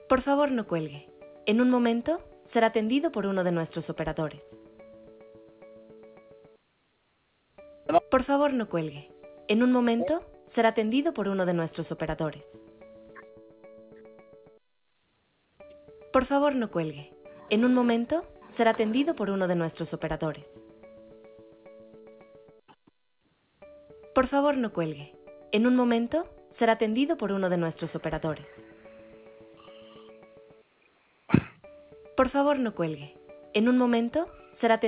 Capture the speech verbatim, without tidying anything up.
Por favor, no cuelgue. En un momento, será atendido por uno de nuestros operadores. Por favor, no cuelgue. En un momento, será atendido por uno de nuestros operadores. Por favor, no cuelgue. En un momento, será atendido por uno de nuestros operadores. Por favor, no cuelgue. En un momento, será atendido por uno de nuestros operadores. Por favor, no cuelgue. En un momento, será atendido